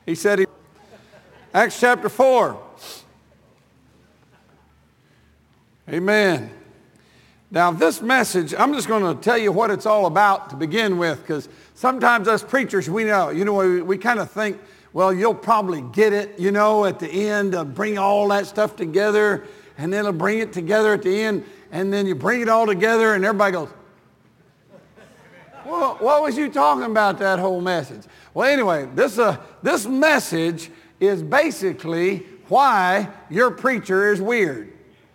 He said, Acts chapter 4. Amen. Now this message, I'm just going to tell you what it's all about to begin with, because sometimes us preachers, we kind of think, well, you'll probably get it, at the end, bring all that stuff together, and then it'll bring it together at the end, and then you bring it all together, and everybody goes, well, what was you talking about that whole message? Well, anyway, this message is basically why your preacher is weird.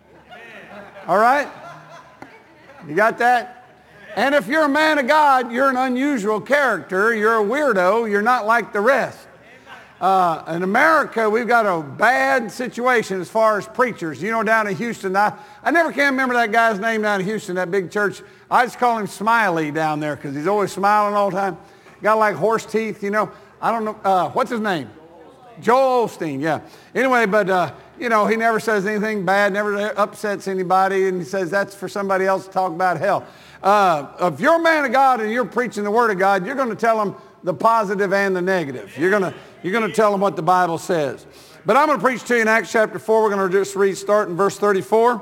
All right? You got that? And if you're a man of God, you're an unusual character. You're a weirdo. You're not like the rest. In America, we've got a bad situation as far as preachers. Down in Houston, I never can remember that guy's name down in Houston, that big church. I just call him Smiley down there because he's always smiling all the time. Got like horse teeth, I don't know. What's his name? Joel Osteen, yeah. Anyway, but, he never says anything bad, never upsets anybody, and he says that's for somebody else to talk about hell. If you're a man of God and you're preaching the Word of God, you're going to tell them the positive and the negative. You're going to tell them what the Bible says. But I'm going to preach to you in Acts chapter 4. We're going to just read, start in verse 34.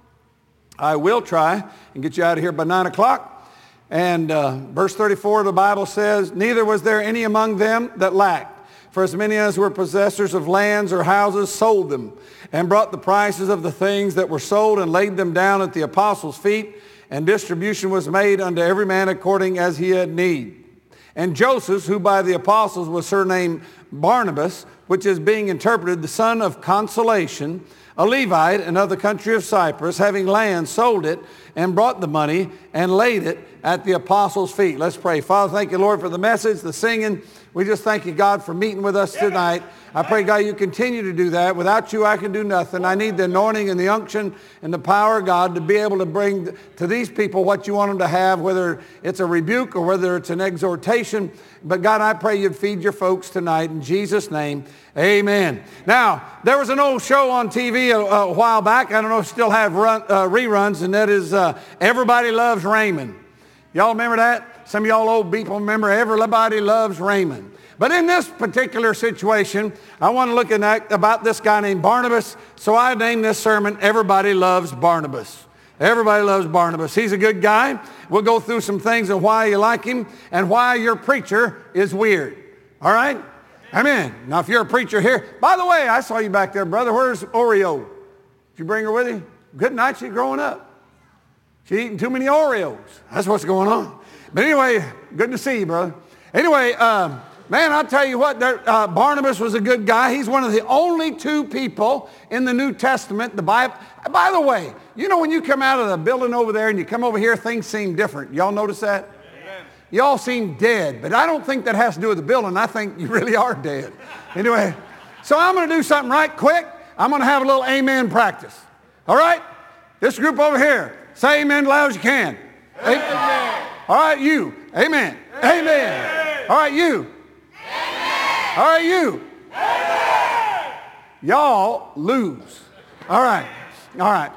I will try and get you out of here by 9 o'clock. And verse 34 of the Bible says, neither was there any among them that lacked. For as many as were possessors of lands or houses sold them, and brought the prices of the things that were sold and laid them down at the apostles' feet, and distribution was made unto every man according as he had need. And Joseph, who by the apostles was surnamed Barnabas, which is being interpreted the son of consolation, a Levite, and of the country of Cyprus, having land, sold it, and brought the money, and laid it at the apostles' feet. Let's pray. Father, thank you, Lord, for the message, the singing. We just thank you, God, for meeting with us tonight. I pray, God, you continue to do that. Without you, I can do nothing. I need the anointing and the unction and the power of God to be able to bring to these people what you want them to have, whether it's a rebuke or whether it's an exhortation. But, God, I pray you'd feed your folks tonight. In Jesus' name, amen. Now, there was an old show on TV a while back. I don't know if it still have reruns, and that is Everybody Loves Raymond. Y'all remember that? Some of y'all old people remember Everybody Loves Raymond. But in this particular situation, I want to look at about this guy named Barnabas. So I named this sermon, Everybody Loves Barnabas. Everybody loves Barnabas. He's a good guy. We'll go through some things of why you like him and why your preacher is weird. All right? Amen. Now, if you're a preacher here, by the way, I saw you back there, brother. Where's Oreo? Did you bring her with you? Good night, she's growing up. She's eating too many Oreos. That's what's going on. But anyway, good to see you, brother. Anyway, man, I'll tell you what, Barnabas was a good guy. He's one of the only two people in the New Testament, the Bible. By the way, when you come out of the building over there and you come over here, things seem different. Y'all notice that? Amen. You all seem dead, but I don't think that has to do with the building. I think you really are dead. Anyway, so I'm going to do something right quick. I'm going to have a little amen practice. All right? This group over here, say amen as loud as you can. Amen. All right, you. Amen. Amen. Amen. All right, you. Amen. All right, you. Amen. Y'all lose. All right. All right.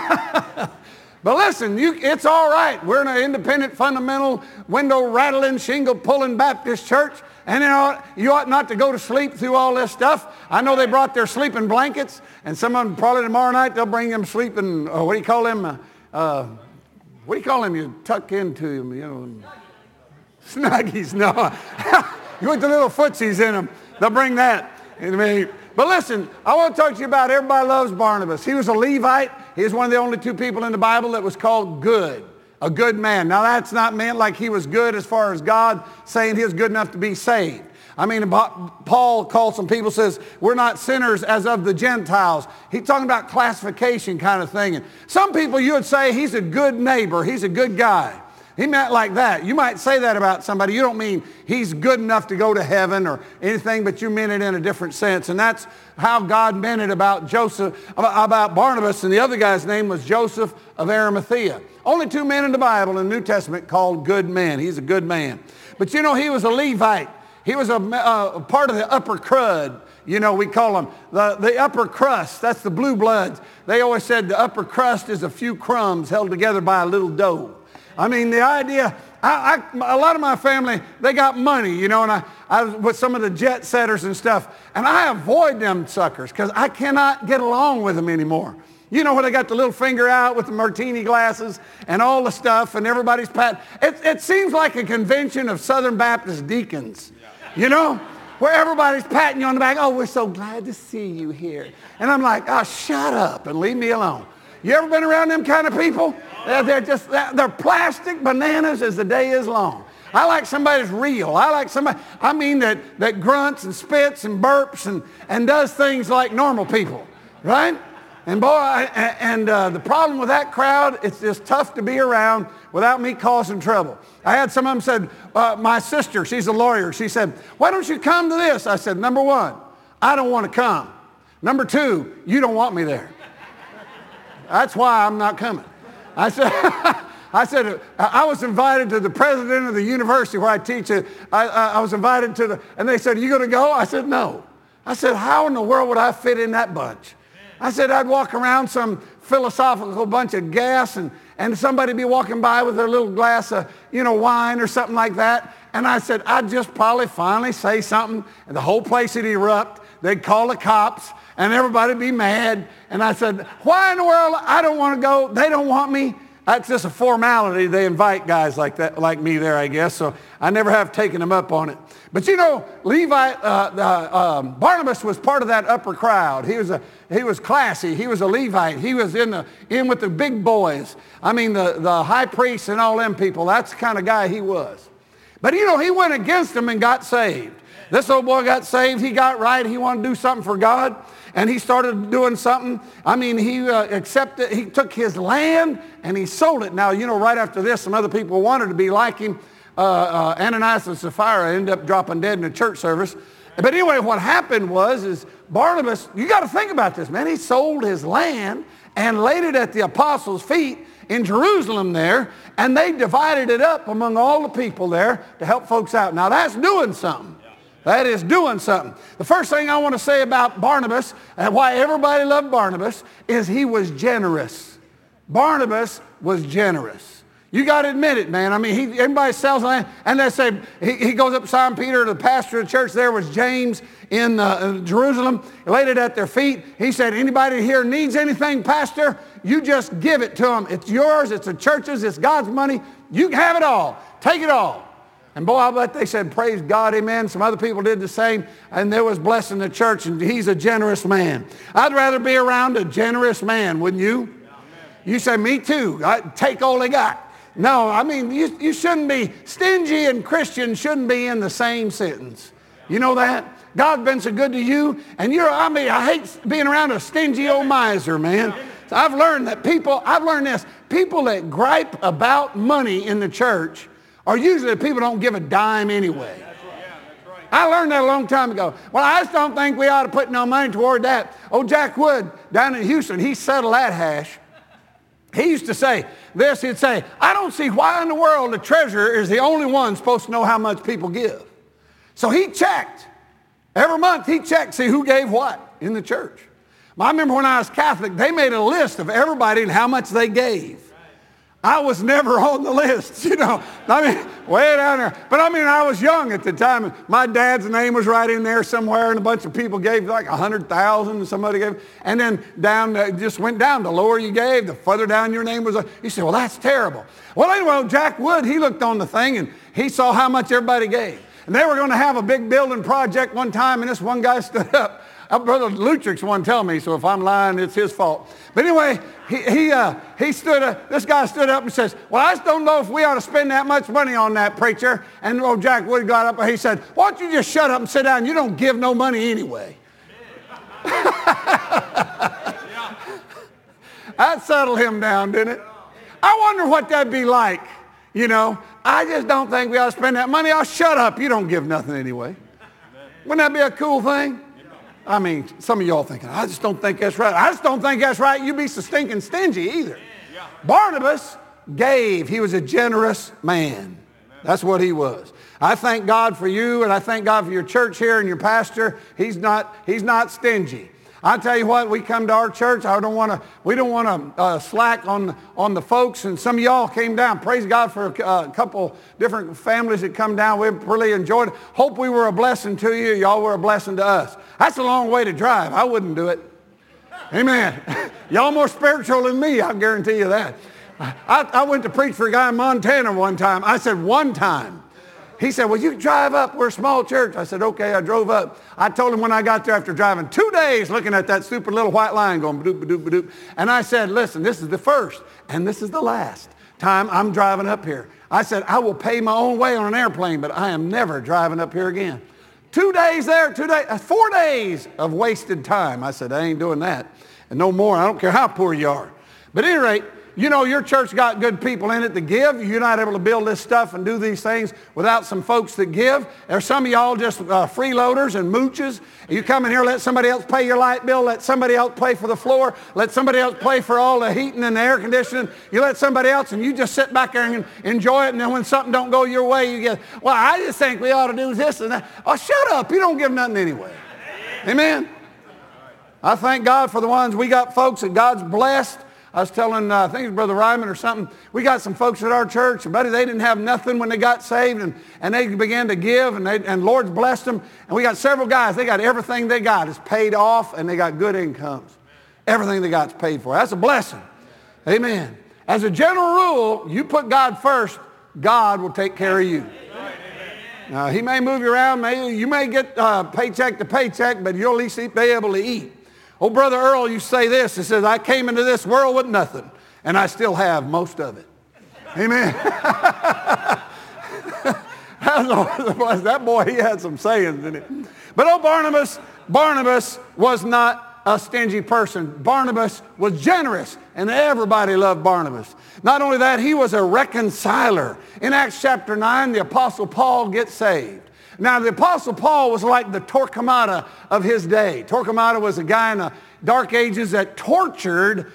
But listen, it's all right. We're in an independent, fundamental, window-rattling, shingle-pulling Baptist church. And you ought not to go to sleep through all this stuff. I know they brought their sleeping blankets. And some of them probably tomorrow night, they'll bring them sleeping, what do you call them? What do you call them? You tuck into them, Snuggies. No. You put the little footsies in them. They'll bring that. But listen, I want to talk to you about Everybody Loves Barnabas. He was a Levite. He was one of the only two people in the Bible that was called good, a good man. Now, that's not meant like he was good as far as God saying he was good enough to be saved. I mean, Paul calls some people, says, we're not sinners as of the Gentiles. He's talking about classification kind of thing. And some people, you would say he's a good neighbor. He's a good guy. He meant like that. You might say that about somebody. You don't mean he's good enough to go to heaven or anything, but you meant it in a different sense. And that's how God meant it about about Barnabas. And the other guy's name was Joseph of Arimathea. Only two men in the Bible in the New Testament called good men. He's a good man. But he was a Levite. He was a part of the upper crud. We call them the upper crust. That's the blue bloods. They always said the upper crust is a few crumbs held together by a little dough. I mean, the idea A lot of my family, they got money, you know, and I was with some of the jet setters and stuff, and I avoid them suckers because I cannot get along with them anymore. You know, when they got the little finger out with the martini glasses and all the stuff, and everybody's patting. It seems like a convention of Southern Baptist deacons, you know, where everybody's patting you on the back. Oh, we're so glad to see you here. And I'm like, oh, shut up and leave me alone. You ever been around them kind of people? They're plastic bananas as the day is long. I like somebody that's real. I like somebody, that grunts and spits and burps and does things like normal people, right? And boy, the problem with that crowd, it's just tough to be around without me causing trouble. I had some of them said, my sister, she's a lawyer. She said, why don't you come to this? I said, number one, I don't want to come. Number two, you don't want me there. That's why I'm not coming. I said, I was invited to the president of the university where I teach. I was invited to and they said, are you going to go? I said, no. I said, how in the world would I fit in that bunch? I said, I'd walk around some philosophical bunch of gas and somebody be walking by with their little glass of, wine or something like that. And I said, I'd just probably finally say something and the whole place would erupt. They'd call the cops and everybody would be mad. And I said, why in the world? I don't want to go. They don't want me. That's just a formality. They invite guys like that, like me there, I guess. So I never have taken them up on it. But Barnabas was part of that upper crowd. He was classy. He was a Levite. He was in with the big boys. I mean, the high priests and all them people. That's the kind of guy he was. But he went against them and got saved. This old boy got saved. He got right. He wanted to do something for God. And he started doing something. I mean, he took his land and he sold it. Now, right after this, some other people wanted to be like him. Ananias and Sapphira ended up dropping dead in a church service. But anyway, what happened is Barnabas, you got to think about this, man. He sold his land and laid it at the apostles' feet in Jerusalem there, and they divided it up among all the people there to help folks out. Now, that's doing something. That is doing something. The first thing I want to say about Barnabas and why everybody loved Barnabas is he was generous. Barnabas was generous. You got to admit it, man. I mean, everybody sells land, and they say, he goes up to Simon Peter, the pastor of the church there was James in Jerusalem. He laid it at their feet. He said, anybody here needs anything, pastor, you just give it to them. It's yours, it's the church's, it's God's money. You can have it all. Take it all. And boy, I bet they said, praise God, amen. Some other people did the same, and there was blessing the church, and he's a generous man. I'd rather be around a generous man, wouldn't you? You say, me too. I'd take all they got. No, I mean, you shouldn't be, stingy and Christian shouldn't be in the same sentence. You know that? God's been so good to you, and I hate being around a stingy old miser, man. So I've learned this. People that gripe about money in the church are usually the people who don't give a dime anyway. I learned that a long time ago. Well, I just don't think we ought to put no money toward that. Oh, Jack Wood down in Houston, he settled that hash. He used to say this, he'd say, I don't see why in the world the treasurer is the only one supposed to know how much people give. So he checked. Every month he checked, see who gave what in the church. I remember when I was Catholic, they made a list of everybody and how much they gave. I was never on the list, way down there. But I was young at the time. My dad's name was right in there somewhere, and a bunch of people gave like 100,000, somebody gave. And then just went down. The lower you gave, the further down your name was. You said, well, that's terrible. Well, anyway, Jack Wood, he looked on the thing, and he saw how much everybody gave. And they were going to have a big building project one time, and this one guy stood up. Brother Lutrick's one tell me, so if I'm lying, it's his fault. But anyway, this guy stood up and says, well, I just don't know if we ought to spend that much money on that, preacher. And old Jack Wood got up and he said, why don't you just shut up and sit down? You don't give no money anyway. That settled him down, didn't it? I wonder what that'd be like. I just don't think we ought to spend that money. I'll shut up. You don't give nothing anyway. Wouldn't that be a cool thing? I mean, some of y'all thinking, I just don't think that's right. I just don't think that's right. You be so stinking stingy either. Yeah. Barnabas gave. He was a generous man. That's what he was. I thank God for you, and I thank God for your church here and your pastor. He's not stingy. I tell you what, we come to our church. We don't want to slack on the folks. And some of y'all came down. Praise God for a couple different families that come down. We really enjoyed it. Hope we were a blessing to you. Y'all were a blessing to us. That's a long way to drive. I wouldn't do it. Amen. Y'all more spiritual than me, I guarantee you that. I went to preach for a guy in Montana one time. I said, one time. He said, well, you drive up. We're a small church. I said, okay. I drove up. I told him when I got there after driving 2 days looking at that stupid little white line going ba-doop, ba-doop, ba-doop. And I said, listen, this is the first and this is the last time I'm driving up here. I said, I will pay my own way on an airplane, but I am never driving up here again. 2 days there, 2 days, 4 days of wasted time. I said, I ain't doing that. And no more. I don't care how poor you are. But at any rate, you know, your church got good people in it to give. You're not able to build this stuff and do these things without some folks that give. There's some of y'all just freeloaders and mooches. You come in here, let somebody else pay your light bill, let somebody else pay for the floor, let somebody else pay for all the heating and the air conditioning. You let somebody else and you just sit back there and enjoy it. And then when something don't go your way, you get, well, I just think we ought to do this and that. Oh, shut up. You don't give nothing anyway. Amen. I thank God for the ones we got folks that God's blessed. I was telling, I think it was Brother Ryman or something, we got some folks at our church, and buddy, they didn't have nothing when they got saved, and they began to give, and Lord's blessed them. And we got several guys, they got everything they got is paid off, and they got good incomes. Everything they got is paid for. That's a blessing. Amen. As a general rule, you put God first, God will take care of you. Now, he may move you around, you may get paycheck to paycheck, but you'll at least be able to eat. Oh, Brother Earl, you say this. He says, I came into this world with nothing, and I still have most of it. Amen. That boy, he had some sayings in it. But oh, Barnabas was not a stingy person. Barnabas was generous, and everybody loved Barnabas. Not only that, he was a reconciler. In Acts chapter 9, the Apostle Paul gets saved. Now, the Apostle Paul was like the Torquemada of his day. Torquemada was a guy in the Dark Ages that tortured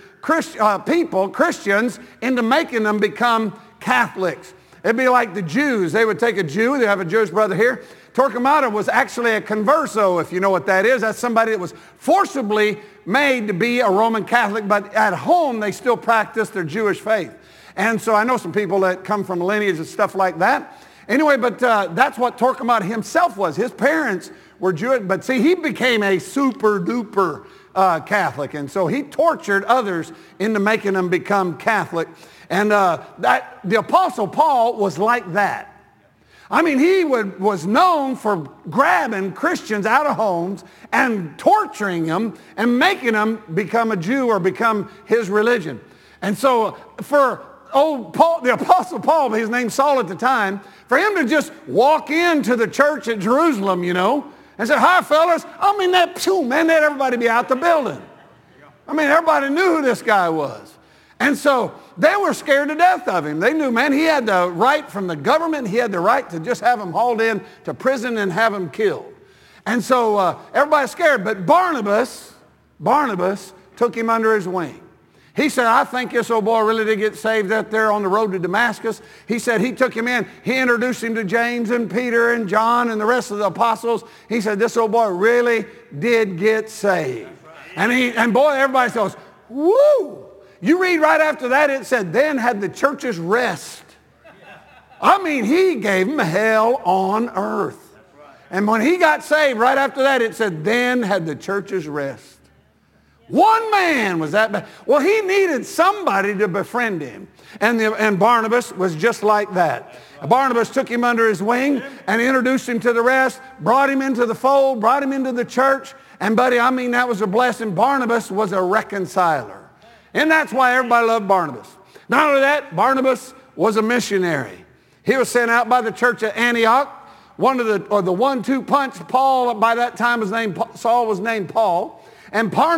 Christians, into making them become Catholics. It'd be like the Jews. They would take a Jew. They have a Jewish brother here. Torquemada was actually a converso, if you know what that is. That's somebody that was forcibly made to be a Roman Catholic, but at home they still practice their Jewish faith. And so I know some people that come from lineage and stuff like that. Anyway, but that's what Torquemada himself was. His parents were Jewish, but see, he became a super duper Catholic. And so he tortured others into making them become Catholic. And the Apostle Paul was like that. I mean, he was known for grabbing Christians out of homes and torturing them and making them become a Jew or become his religion. And so for the Apostle Paul, his name's Saul at the time, for him to just walk into the church at Jerusalem, you know, and say, hi, fellas. I mean, man, let everybody be out the building. I mean, everybody knew who this guy was. And so they were scared to death of him. They knew, man, he had the right from the government. He had the right to just have him hauled in to prison and have him killed. And so everybody's scared. But Barnabas took him under his wing. He said, I think this old boy really did get saved up there on the road to Damascus. He said he took him in. He introduced him to James and Peter and John and the rest of the apostles. He said, this old boy really did get saved. And boy, everybody goes, woo! You read right after that, it said, then had the churches rest. I mean, he gave them hell on earth. And when he got saved, right after that, it said, then had the churches rest. One man was that bad. Well, he needed somebody to befriend him. And Barnabas was just like that. Barnabas took him under his wing and introduced him to the rest, brought him into the fold, brought him into the church. And buddy, I mean, that was a blessing. Barnabas was a reconciler. And that's why everybody loved Barnabas. Not only that, Barnabas was a missionary. He was sent out by the church at Antioch. The 1-2 punch. Paul, by that time, Saul was named Paul. And Paul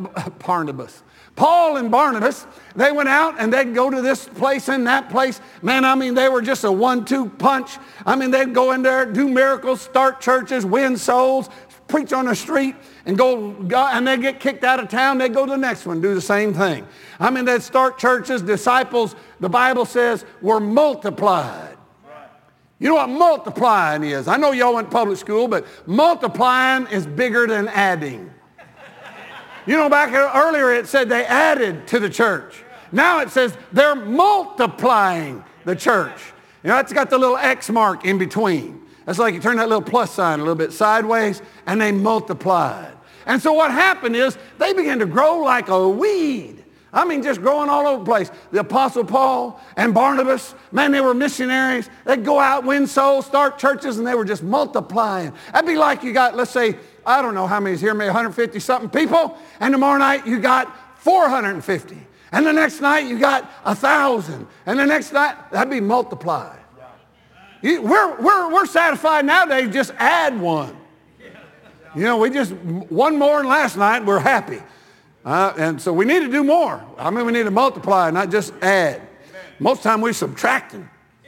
and Barnabas, they went out and they'd go to this place and that place. Man, I mean, they were just a 1-2 punch. I mean, they'd go in there, do miracles, start churches, win souls, preach on the street, and and they'd get kicked out of town. They'd go to the next one, do the same thing. I mean, they'd start churches. Disciples, the Bible says, were multiplied. You know what multiplying is? I know y'all went to public school, but multiplying is bigger than adding. You know, back earlier it said they added to the church. Now it says they're multiplying the church. You know, it's got the little X mark in between. That's like you turn that little plus sign a little bit sideways, and they multiplied. And so what happened is they began to grow like a weed. I mean, just growing all over the place. The Apostle Paul and Barnabas, man, they were missionaries. They'd go out, win souls, start churches, and they were just multiplying. That'd be like you got, let's say, I don't know how many is here, maybe 150-something people, and tomorrow night you got 450. And the next night you got 1,000. And the next night, that'd be multiplied. We're satisfied nowadays, just add one. You know, we just, one more than last night, we're happy. And so we need to do more. I mean, we need to multiply, not just add. Most of the time we're subtracting.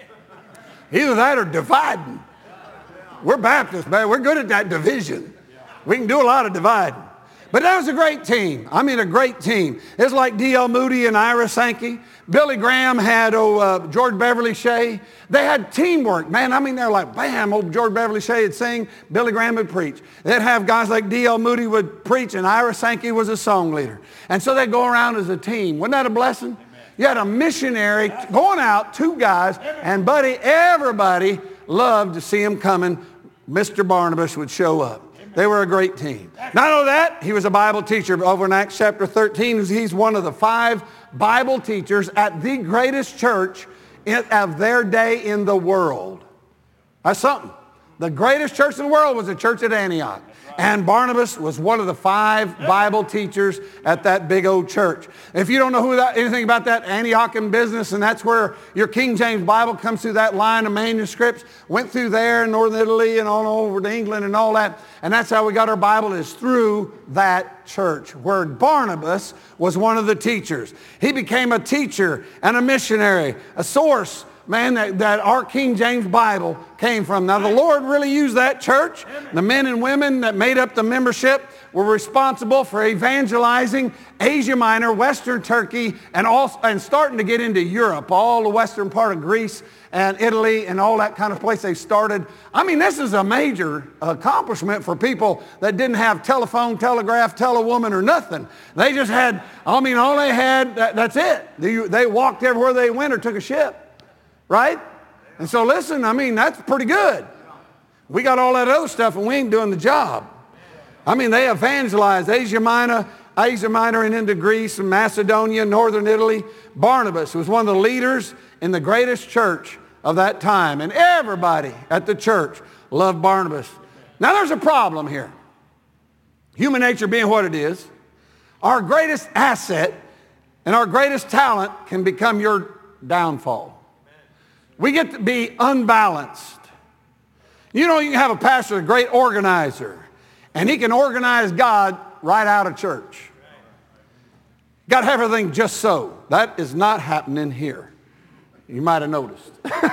Either that or dividing. We're Baptists, man. We're good at that division. We can do a lot of dividing. But that was a great team. I mean, a great team. It's like D.L. Moody and Ira Sankey. Billy Graham had George Beverly Shea. They had teamwork, man. I mean, they're like, bam, old George Beverly Shea would sing, Billy Graham would preach. They'd have guys like D.L. Moody would preach, and Ira Sankey was a song leader. And so they'd go around as a team. Wasn't that a blessing? Amen. You had a missionary going out, two guys, and buddy, everybody loved to see him coming. Mr. Barnabas would show up. They were a great team. Not only that, he was a Bible teacher. Over in Acts chapter 13, he's one of the 5 Bible teachers at the greatest church of their day in the world. That's something. The greatest church in the world was the church at Antioch. And Barnabas was one of the 5 Bible teachers at that big old church. If you don't know anything about that Antiochian business, and that's where your King James Bible comes through that line of manuscripts, went through there in northern Italy and all over to England and all that. And that's how we got our Bible, is through that church, where Barnabas was one of the teachers. He became a teacher and a missionary, a source, man, that our King James Bible came from. Now, the Lord really used that church. The men and women that made up the membership were responsible for evangelizing Asia Minor, Western Turkey, and starting to get into Europe, all the western part of Greece and Italy and all that kind of place they started. I mean, this is a major accomplishment for people that didn't have telephone, telegraph, telewoman, or nothing. They just had, I mean, all they had, that's it. They walked everywhere they went or took a ship. Right? And so listen, I mean, that's pretty good. We got all that other stuff and we ain't doing the job. I mean, they evangelized Asia Minor and into Greece and Macedonia, northern Italy. Barnabas was one of the leaders in the greatest church of that time. And everybody at the church loved Barnabas. Now there's a problem here. Human nature being what it is, our greatest asset and our greatest talent can become your downfall. We get to be unbalanced. You know, you can have a pastor, a great organizer, and he can organize God right out of church. Got to have everything just so. That is not happening here. You might have noticed.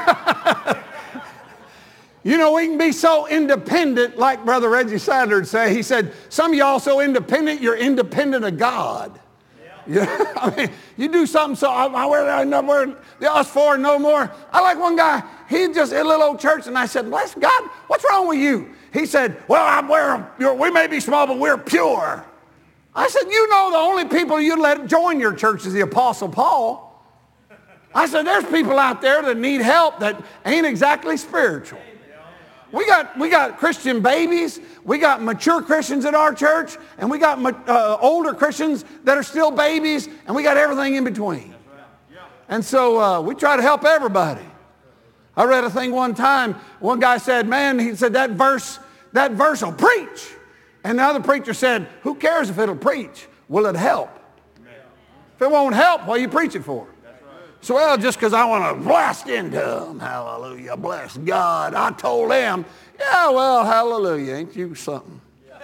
You know, we can be so independent, like Brother Reggie Sadler would say. He said, some of y'all so independent, you're independent of God. Yeah, I mean, you do something so us 4 no more. I like one guy, he just in a little old church, and I said, bless God, what's wrong with you? He said, well, we may be small, but we're pure. I said, you know, the only people you'd let join your church is the Apostle Paul. I said, there's people out there that need help that ain't exactly spiritual. We got Christian babies. We got mature Christians at our church. And we got older Christians that are still babies. And we got everything in between. And so we try to help everybody. I read a thing one time. One guy said, man, he said, that verse will preach. And the other preacher said, who cares if it'll preach? Will it help? If it won't help, what are you preaching for? So, well, just because I want to blast into them, hallelujah, bless God. I told them, yeah, well, hallelujah, ain't you something?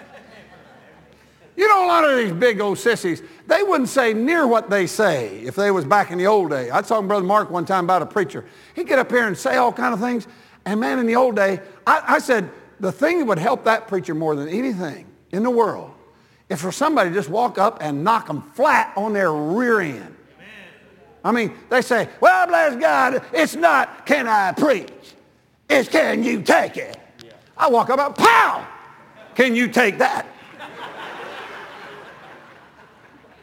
You know, a lot of these big old sissies, they wouldn't say near what they say if they was back in the old day. I talked to Brother Mark one time about a preacher. He'd get up here and say all kind of things. And man, in the old day, I said, the thing that would help that preacher more than anything in the world is for somebody to just walk up and knock them flat on their rear end. I mean, they say, well, bless God, it's not, can I preach? It's, can you take it? Yeah. I walk up and pow! Can you take that?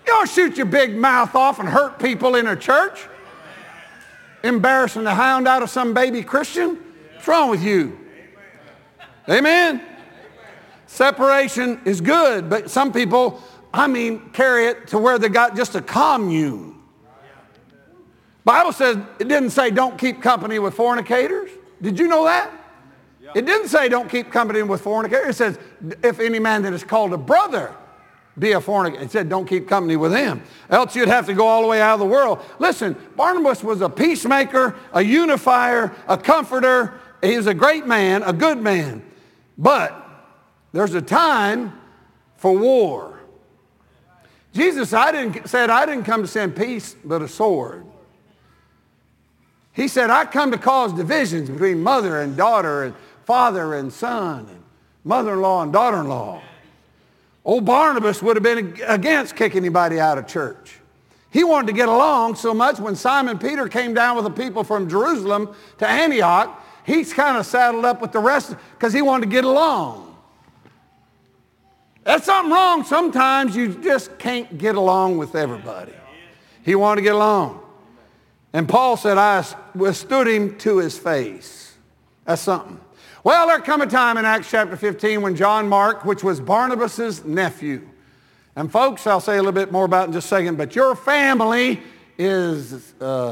You don't shoot your big mouth off and hurt people in a church. Embarrassing the hound out of some baby Christian. What's wrong with you? Amen? Separation is good, but some people, carry it to where they got just a commune. Bible says, it didn't say don't keep company with fornicators. Did you know that? It didn't say don't keep company with fornicators. It says, if any man that is called a brother be a fornicator. It said don't keep company with him. Else you'd have to go all the way out of the world. Listen, Barnabas was a peacemaker, a unifier, a comforter. He was a great man, a good man. But there's a time for war. Jesus said, I didn't come to send peace, but a sword. He said, I come to cause divisions between mother and daughter and father and son and mother-in-law and daughter-in-law. Old Barnabas would have been against kicking anybody out of church. He wanted to get along so much when Simon Peter came down with the people from Jerusalem to Antioch, he's kind of saddled up with the rest because he wanted to get along. That's something wrong. Sometimes you just can't get along with everybody. He wanted to get along. And Paul said, I withstood him to his face. That's something. Well, there come a time in Acts chapter 15 when John Mark, which was Barnabas' nephew. And folks, I'll say a little bit more about it in just a second, but your family is,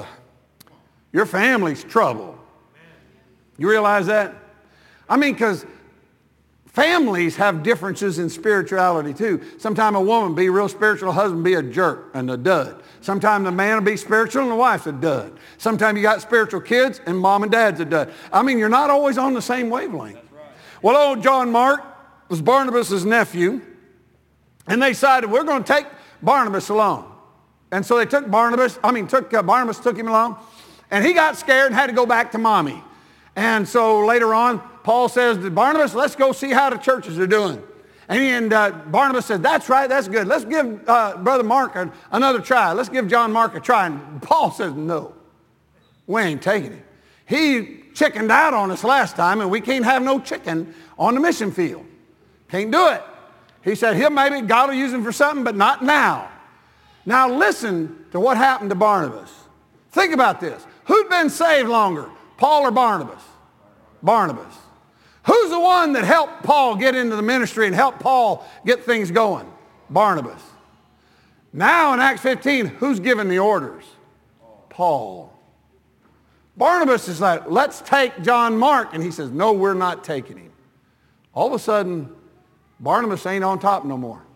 your family's trouble. You realize that? Because families have differences in spirituality too. Sometimes a woman be real spiritual, a husband be a jerk and a dud. Sometimes the man will be spiritual and the wife's a dud. Sometimes you got spiritual kids and mom and dad's a dud. You're not always on the same wavelength. Right. Well, old John Mark was Barnabas' nephew, and they decided we're going to take Barnabas along. And so they took Barnabas took him along, and he got scared and had to go back to mommy. And so later on, Paul says to Barnabas, let's go see how the churches are doing. And Barnabas said, that's right, that's good. Let's give Brother Mark another try. Let's give John Mark a try. And Paul says, no, we ain't taking him. He chickened out on us last time, and we can't have no chicken on the mission field. Can't do it. He said, maybe God will use him for something, but not now. Now listen to what happened to Barnabas. Think about this. Who'd been saved longer, Paul or Barnabas? Barnabas. Who's the one that helped Paul get into the ministry and helped Paul get things going? Barnabas. Now in Acts 15, who's giving the orders? Paul. Barnabas is like, let's take John Mark. And he says, no, we're not taking him. All of a sudden, Barnabas ain't on top no more.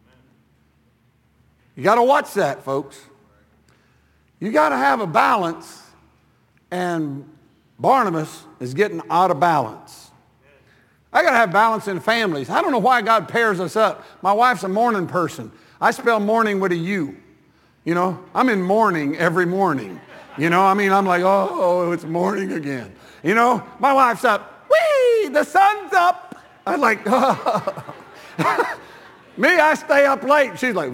You got to watch that, folks. You got to have a balance, and Barnabas is getting out of balance. I got to have balance in families. I don't know why God pairs us up. My wife's a morning person. I spell morning with a U. I'm in mourning every morning. I'm like, oh, it's morning again. My wife's up. Whee, the sun's up. I'm like, oh. Me, I stay up late. She's like,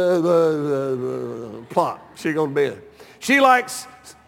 plop. She goes to bed. She likes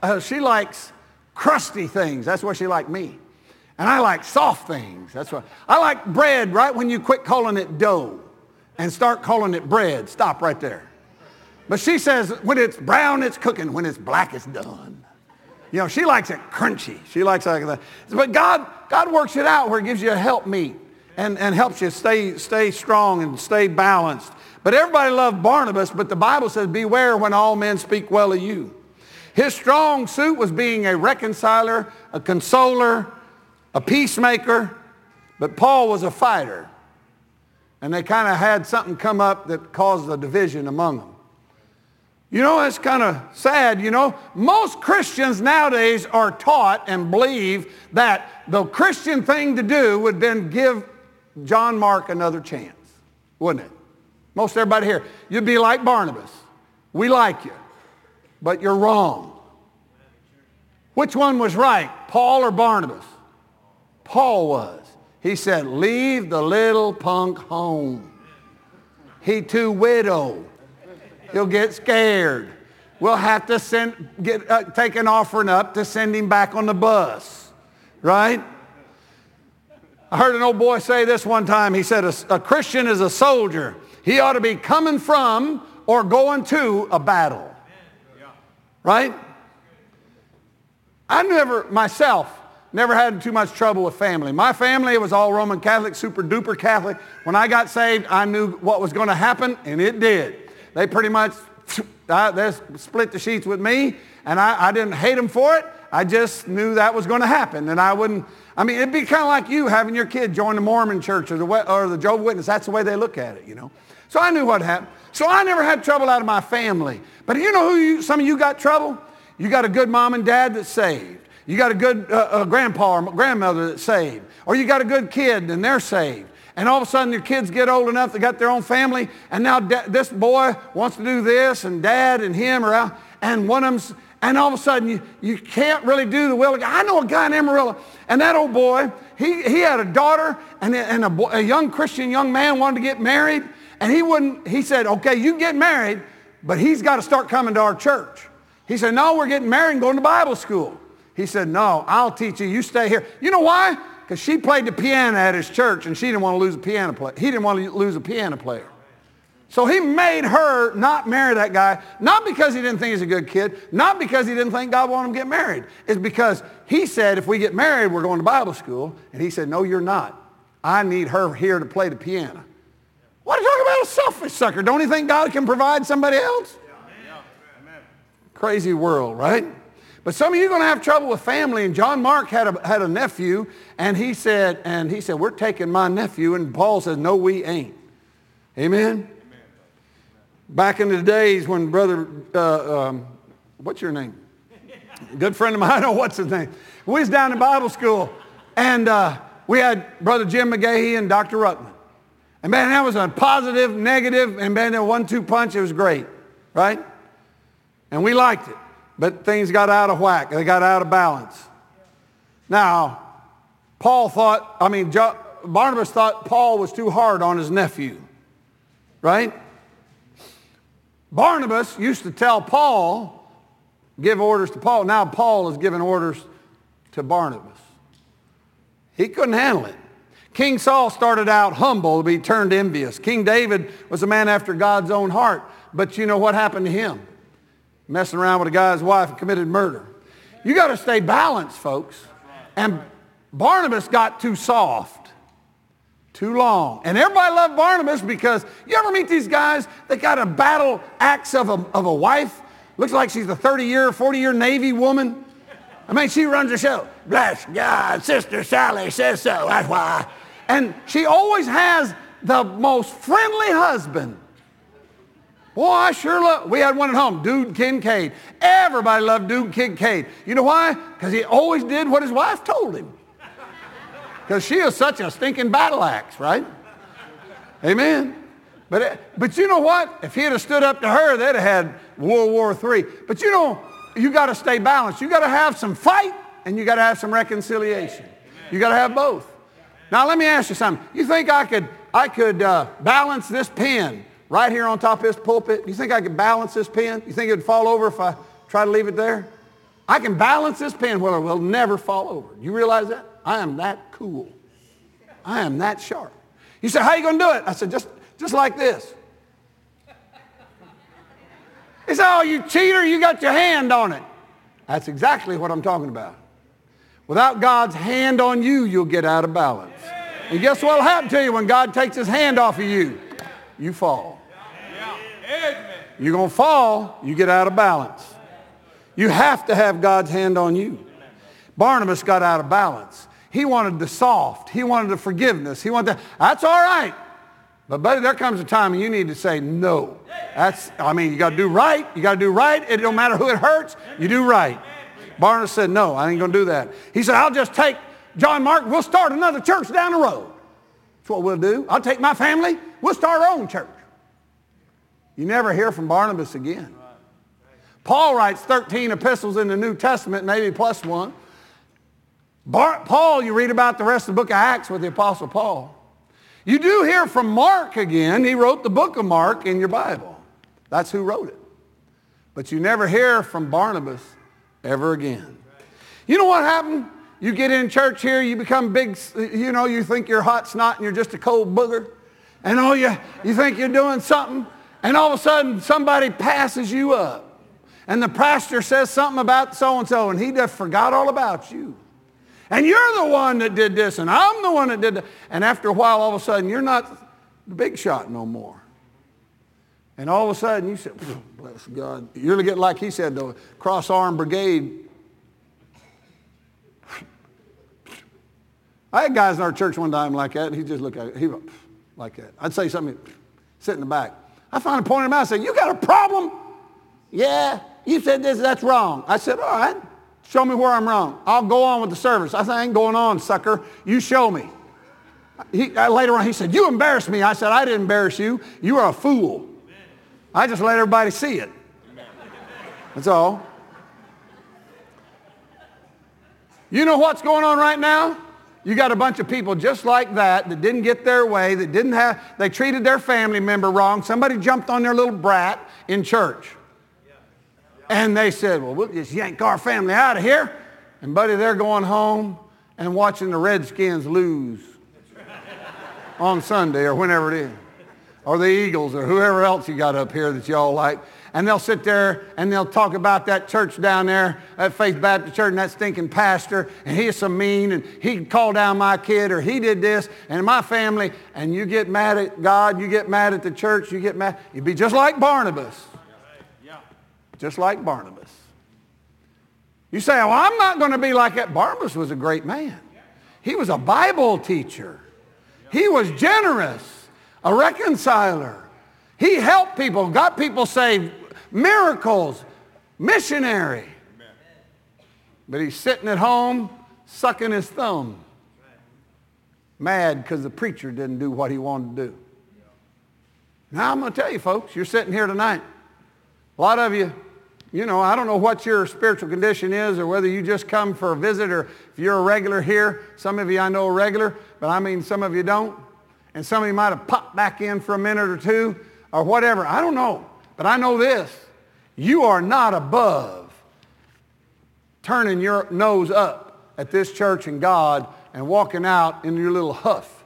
crusty things. That's what she like me. And I like soft things. That's what I like. Bread, right when you quit calling it dough and start calling it bread. Stop right there. But she says when it's brown, it's cooking. When it's black, it's done. She likes it crunchy. She likes it like that. But God works it out where He gives you a helpmeet and helps you stay strong and stay balanced. But everybody loved Barnabas, but the Bible says, beware when all men speak well of you. His strong suit was being a reconciler, a consoler, a peacemaker, but Paul was a fighter. And they kind of had something come up that caused a division among them. It's kind of sad, Most Christians nowadays are taught and believe that the Christian thing to do would then give John Mark another chance, wouldn't it? Most everybody here. You'd be like Barnabas. We like you, but you're wrong. Which one was right, Paul or Barnabas? Paul was. He said, leave the little punk home. He too widow. He'll get scared. We'll have to take an offering up to send him back on the bus. Right? I heard an old boy say this one time. He said, a Christian is a soldier. He ought to be coming from or going to a battle. Right? I myself, never had too much trouble with family. My family was all Roman Catholic, super duper Catholic. When I got saved, I knew what was going to happen, and it did. They pretty much they split the sheets with me, and I didn't hate them for it. I just knew that was going to happen, and it'd be kind of like you having your kid join the Mormon church or the Jehovah's Witness. That's the way they look at it, you know. So I knew what happened. So I never had trouble out of my family. But you know some of you got trouble? You got a good mom and dad that's saved. You got a good grandpa or grandmother that's saved. Or you got a good kid and they're saved. And all of a sudden your kids get old enough, they got their own family, and now this boy wants to do this, and dad and him are out, and one of them's, and all of a sudden you can't really do the will of God. I know a guy in Amarillo, and that old boy, he had a daughter, and a young Christian young man wanted to get married, and he said, okay, you get married, but he's got to start coming to our church. He said, no, we're getting married and going to Bible school. He said, no, I'll teach you. You stay here. You know why? Because she played the piano at his church, and she didn't want to lose a piano player. He didn't want to lose a piano player. So he made her not marry that guy, not because he didn't think he's a good kid, not because he didn't think God wanted him to get married. It's because he said, if we get married, we're going to Bible school. And he said, no, you're not. I need her here to play the piano. What are you talking about, a selfish sucker? Don't you think God can provide somebody else? Crazy world, right? But some of you are going to have trouble with family. And John Mark had a nephew, and he said, we're taking my nephew. And Paul says, no, we ain't. Amen? Back in the days when brother, what's your name? Good friend of mine, I don't know what's his name. We was down in Bible school, and we had Brother Jim McGahee and Dr. Ruckman. And man, that was a positive, negative, and man, a 1-2 punch. It was great, right? And we liked it. But things got out of whack. They got out of balance. Now, Barnabas thought Paul was too hard on his nephew, right? Barnabas used to tell Paul, give orders to Paul. Now Paul is giving orders to Barnabas. He couldn't handle it. King Saul started out humble, but he turned envious. King David was a man after God's own heart. But you know what happened to him? Messing around with a guy's wife and committed murder. You got to stay balanced, folks. And Barnabas got too soft, too long. And everybody loved Barnabas because you ever meet these guys that got a battle axe of a wife? Looks like she's a 30-year, 40-year Navy woman. I mean, she runs the show. Bless God, Sister Sally says so. That's why. And she always has the most friendly husband. Boy, I sure love, we had one at home, Dude Kincaid. Everybody loved Dude Kincaid. You know why? Because he always did what his wife told him. Because she is such a stinking battle axe, right? Amen. But you know what? If he had stood up to her, they'd have had World War III. But you know, you got to stay balanced. You got to have some fight, and you got to have some reconciliation. You got to have both. Now, let me ask you something. You think I could balance this pen right here on top of this pulpit? You think I could balance this pen? You think it would fall over if I try to leave it there? I can balance this pen where it will never fall over. You realize that? I am that cool. I am that sharp. You say, how are you going to do it? I said, just like this. He said, oh, you cheater, you got your hand on it. That's exactly what I'm talking about. Without God's hand on you, you'll get out of balance. And guess what will happen to you when God takes his hand off of you? You fall. You're going to fall, you get out of balance. You have to have God's hand on you. Barnabas got out of balance. He wanted the soft. He wanted the forgiveness. He wanted that's all right. But buddy, there comes a time when you need to say no. You got to do right. You got to do right. It don't matter who it hurts. You do right. Barnabas said, no, I ain't going to do that. He said, I'll just take John Mark. We'll start another church down the road. That's what we'll do. I'll take my family. We'll start our own church. You never hear from Barnabas again. Paul writes 13 epistles in the New Testament, maybe plus one. Paul, you read about the rest of the book of Acts with the Apostle Paul. You do hear from Mark again. He wrote the book of Mark in your Bible. That's who wrote it. But you never hear from Barnabas ever again. You know what happened? You get in church here, you become big, you think you're hot snot and you're just a cold booger. And you think you're doing something. And all of a sudden, somebody passes you up. And the pastor says something about so-and-so, and he just forgot all about you. And you're the one that did this, and I'm the one that did that. And after a while, all of a sudden, you're not the big shot no more. And all of a sudden, you said, bless God. You're going to get like he said, the cross-arm brigade. I had guys in our church one time like that, and he just looked at it, he went like that. I'd say something, sit in the back. I finally pointed him out and said, you got a problem? Yeah, you said this, that's wrong. I said, all right, show me where I'm wrong. I'll go on with the service. I said, I ain't going on, sucker. You show me. Later on, he said, you embarrassed me. I said, I didn't embarrass you. You are a fool. I just let everybody see it. That's all. You know what's going on right now? You got a bunch of people just like that didn't get their way, they treated their family member wrong. Somebody jumped on their little brat in church. And they said, well, we'll just yank our family out of here. And buddy, they're going home and watching the Redskins lose on Sunday or whenever it is. Or the Eagles or whoever else you got up here that y'all like. And they'll sit there and they'll talk about that church down there, that Faith Baptist Church, and that stinking pastor, and he's so mean, and he called down my kid, or he did this, and my family, and you get mad at God, you get mad at the church, you get mad. You'd be just like Barnabas. Just like Barnabas. You say, well, I'm not going to be like that. Barnabas was a great man. He was a Bible teacher. He was generous, a reconciler. He helped people, got people saved, miracles, missionary. But he's sitting at home sucking his thumb, mad because the preacher didn't do what he wanted to do. Now I'm going to tell you, folks, you're sitting here tonight. A lot of you, I don't know what your spiritual condition is or whether you just come for a visit or if you're a regular here. Some of you I know are regular, but I mean some of you don't. And some of you might have popped back in for a minute or two or whatever. I don't know. But I know this. You are not above turning your nose up at this church and God and walking out in your little huff.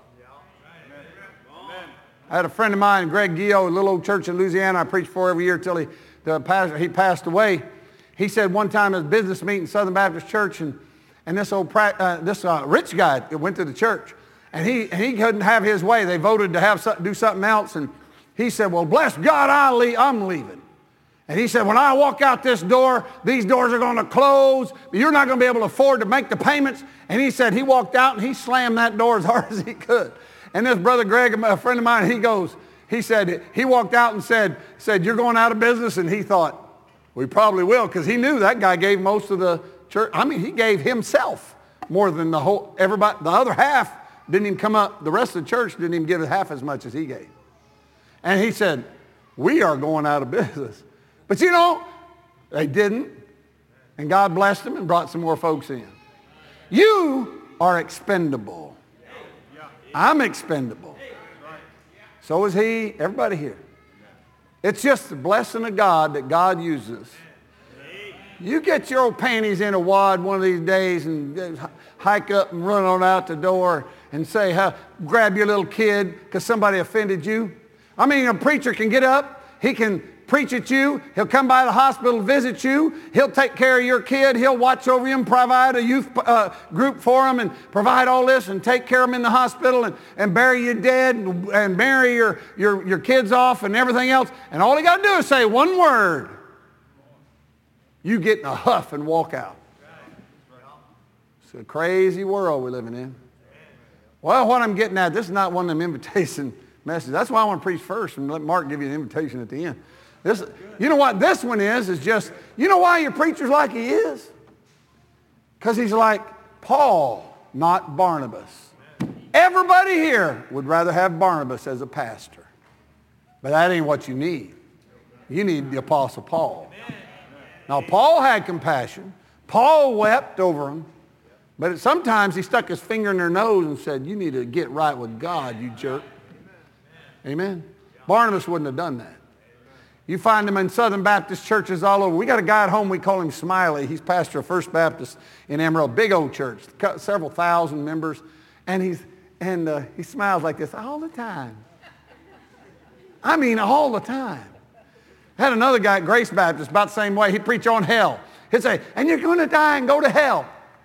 I had a friend of mine, Greg Gio, a little old church in Louisiana I preached for every year till he passed away. He said one time at a business meeting, Southern Baptist Church, and this rich guy went to the church, and he couldn't have his way. They voted to do something else, and he said, well, bless God, I'm leaving. And he said, when I walk out this door, these doors are going to close. You're not going to be able to afford to make the payments. And he said he walked out and he slammed that door as hard as he could. And this brother Greg, a friend of mine, he said, he walked out and said, you're going out of business? And he thought, we probably will, because he knew that guy gave most of the church. I mean, he gave himself more than everybody. The other half didn't even come up. The rest of the church didn't even give half as much as he gave. And he said, we are going out of business. But they didn't. And God blessed them and brought some more folks in. You are expendable. I'm expendable. So is he, everybody here. It's just the blessing of God that God uses. You get your old panties in a wad one of these days and hike up and run on out the door and say, grab your little kid because somebody offended you. I mean, a preacher can get up. He can preach at you. He'll come by the hospital, visit you. He'll take care of your kid. He'll watch over him, provide a youth group for him, and provide all this and take care of him in the hospital and bury you dead and marry your kids off and everything else. And all he got to do is say one word. You get in a huff and walk out. It's a crazy world we're living in. Well, what I'm getting at, this is not one of them invitation messages. That's why I want to preach first and let Mark give you an invitation at the end. You know what this one is just, you know why your preacher's like he is? Because he's like Paul, not Barnabas. Everybody here would rather have Barnabas as a pastor. But that ain't what you need. You need the Apostle Paul. Now, Paul had compassion. Paul wept over them. But sometimes he stuck his finger in their nose and said, you need to get right with God, you jerk. Amen? Barnabas wouldn't have done that. You find him in Southern Baptist churches all over. We got a guy at home, we call him Smiley. He's pastor of First Baptist in Emerald, big old church, several thousand members. And he smiles like this all the time. I mean, all the time. I had another guy at Grace Baptist about the same way. He'd preach on hell. He'd say, and you're going to die and go to hell.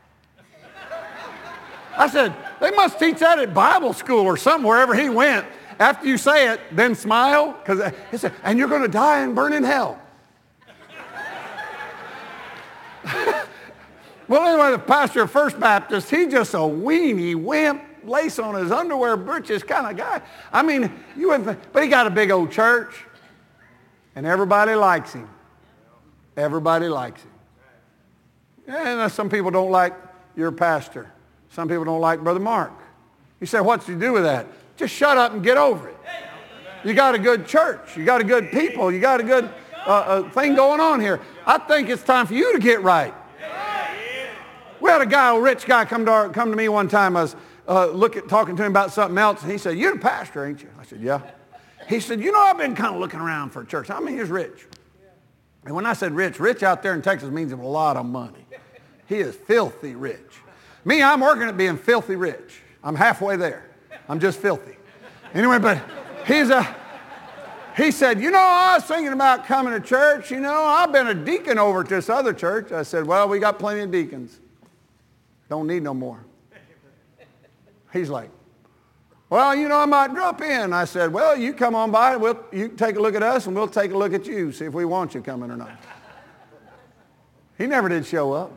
I said, they must teach that at Bible school or something, wherever he went. After you say it, then smile. Because he said, and you're going to die and burn in hell. Well, anyway, the pastor of First Baptist, he's just a weenie, wimp, lace on his underwear, britches kind of guy. I mean, you wouldn't think, but he got a big old church, and everybody likes him. Everybody likes him. And some people don't like your pastor. Some people don't like Brother Mark. You say, what's he do with that? Just shut up and get over it. You got a good church. You got a good people. You got a good thing going on here. I think it's time for you to get right. We had a rich guy come to me one time. I was talking to him about something else, and he said, you're the pastor, ain't you? I said, yeah. He said, you know, I've been kind of looking around for a church. I mean, he's rich. And when I said rich out there in Texas means a lot of money. He is filthy rich. Me, I'm working at being filthy rich. I'm halfway there. I'm just filthy. Anyway, but he said, you know, I was thinking about coming to church. You know, I've been a deacon over at this other church. I said, well, we got plenty of deacons. Don't need no more. He's like, well, you know, I might drop in. I said, well, you come on by. You take a look at us, and we'll take a look at you, see if we want you coming or not. He never did show up.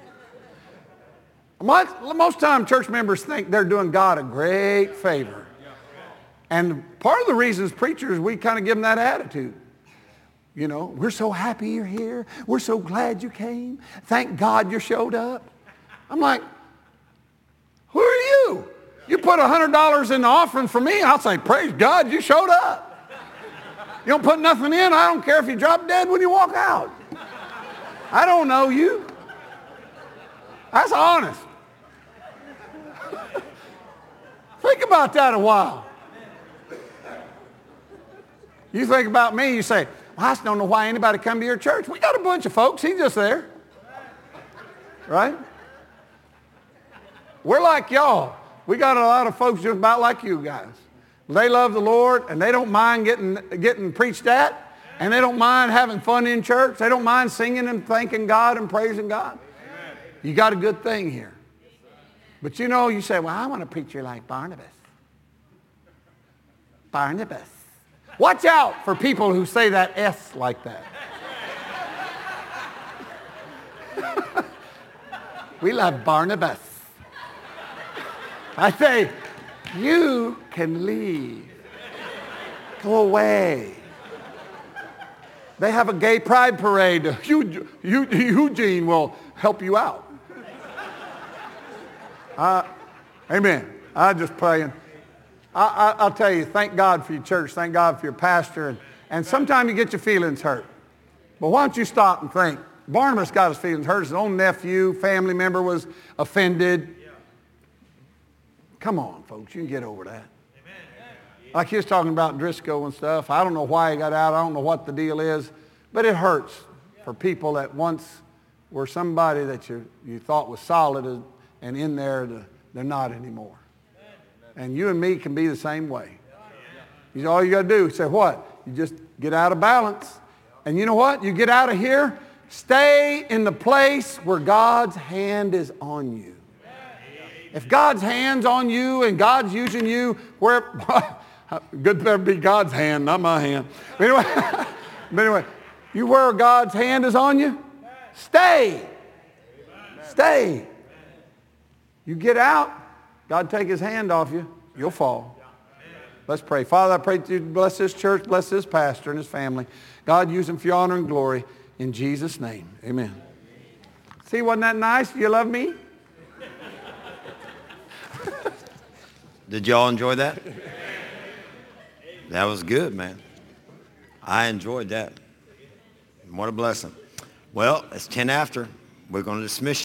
Most time church members think they're doing God a great favor. And part of the reason as preachers, we kind of give them that attitude. You know, we're so happy you're here. We're so glad you came. Thank God you showed up. I'm like, who are you? You put $100 in the offering for me, I'll say, praise God, you showed up. You don't put nothing in, I don't care if you drop dead when you walk out. I don't know you. That's honest. Think about that a while. You think about me, you say, well, I just don't know why anybody come to your church. We got a bunch of folks, he's just there. Right? We're like y'all. We got a lot of folks just about like you guys. They love the Lord, and they don't mind getting preached at, and they don't mind having fun in church. They don't mind singing and thanking God and praising God. You got a good thing here. But you know, you say, well, I want a preacher like Barnabas. Barnabas. Watch out for people who say that S like that. We love Barnabas. I say, you can leave. Go away. They have a gay pride parade. Eugene will help you out. Amen. I'm just praying. I'll tell you, thank God for your church. Thank God for your pastor. And sometimes you get your feelings hurt. But why don't you stop and think? Barnabas got his feelings hurt. His own nephew, family member was offended. Come on, folks. You can get over that. Like he was talking about Driscoll and stuff. I don't know why he got out. I don't know what the deal is. But it hurts for people that once were somebody that you thought was solid and in there, they're not anymore. And you and me can be the same way. All you got to do is say what? You just get out of balance. And you know what? You get out of here, stay in the place where God's hand is on you. If God's hand's on you and God's using you, where good better be God's hand, not my hand. But anyway, you where God's hand is on you, stay. Stay. You get out, God take his hand off you, you'll fall. Let's pray. Father, I pray that you bless this church, bless this pastor and his family. God, use him for your honor and glory. In Jesus' name, amen. See, wasn't that nice? Do you love me? Did y'all enjoy that? That was good, man. I enjoyed that. What a blessing. Well, it's 10 after. We're going to dismiss you.